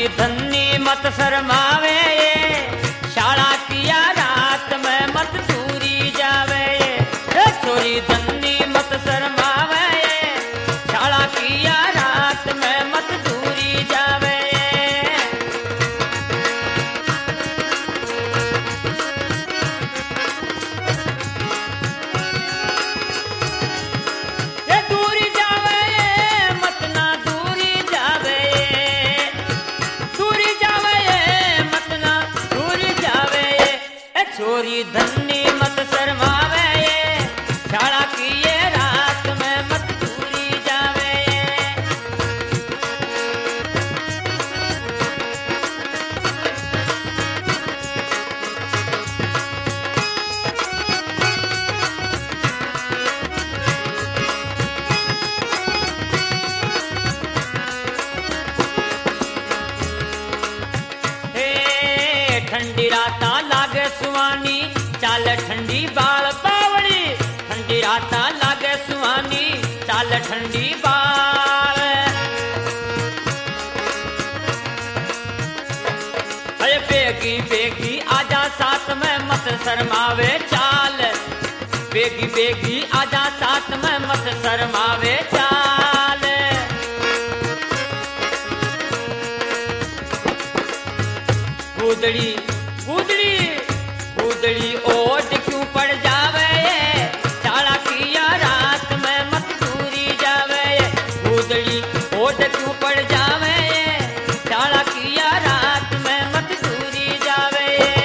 छोरी धन्नी मत शर्मावे शाला किया रात में मत दूरी जावे छोरी धन्नी मत शर्मावे शाला किया रात में मत दूरी जावे ये दूरी जावे मत ना दूरी जावे दूरी जावे मत ना दूरी जावे छोरी धन्नी मत शर्मावे शाला की ये रात में मत दूरी जावे हे ठंडी राता लागे सुहानी चाल ठंडी बाल बावली ठंडी राता लागे सुहानी चाल ठंडी बाल अरे बेगी बेगी आजा साथ में मत शर्मावे चाल बेगी बेगी आजा साथ में मत शर्मावे चाल कूदड़ी कूदड़ी कूदड़ी ओट क्यों पड़ जावे शाला किया रात में मत दूरी जावे कूदड़ी ओट क्यों पड़ जावे शाला किया रात में मत दूरी जावे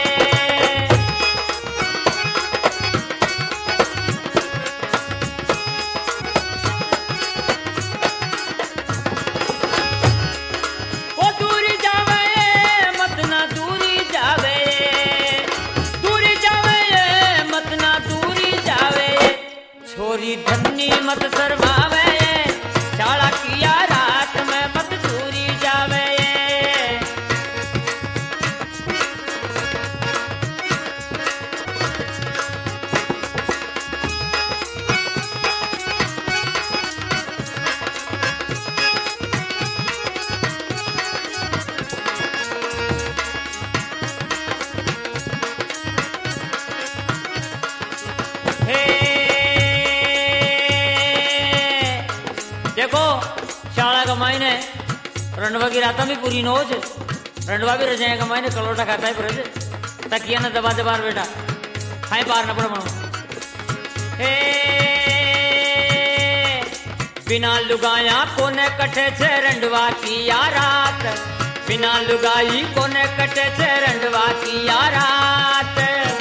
ओ दूरी जावे मत ना दूरी जावे दूरी जावे मत ना दूरी जावे छोरी धन्नी मत शर्मावे शाला किया रात में मत दूरी जावे हे देखो शाला का मायने रंडवा की राता में पूरी नोज रंडवा भी रजाए का मायने कलोटा खाता है पर तकिया न दबा दबा बेटा खाए पार न पड़ मनो हे बिना लुगाया कोने कटे छे रंडवा की या रात बिना लुगाई कोने कटे छे रंडवा की या रात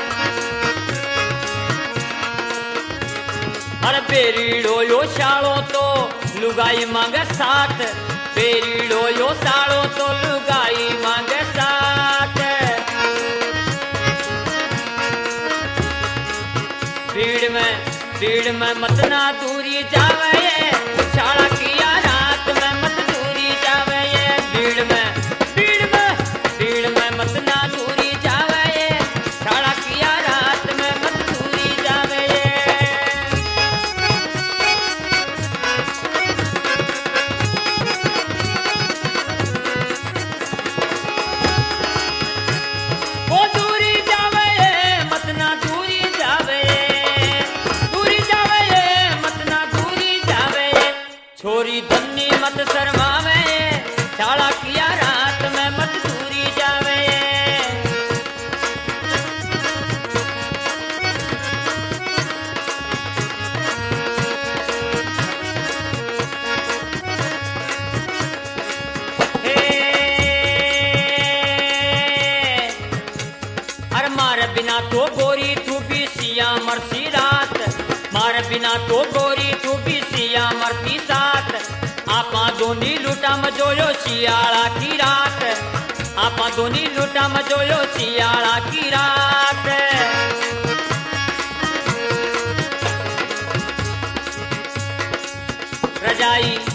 अरे बेरीड़ो यो शालो तो लुगाई मांगे साथ बेरीड़ो यो शालो तो लुगाई मांगे साथ भीड़ में मत ना दूरी जावे शाला किया रात में मत दूरी जावे भीड़ में मत ना दूरी जावे शाला किया रात में मत दूरी जावे ओ दूरी जावे मत ना दूरी जावे दूरी जावे मत ना दूरी जावे छोरी धन्नी मत शर्मावे शाला किया रात में मत दूरी जावे हे अरे मारे बिना तो गोरी तू भी सिया मरसी रात मारे बिना तो गोरी तू भी सिया मरती साथ आपा दोनी लुटा मजोयो सियाला की रात आपा दोनी लुटा मजोयो सियाला की रात रजाई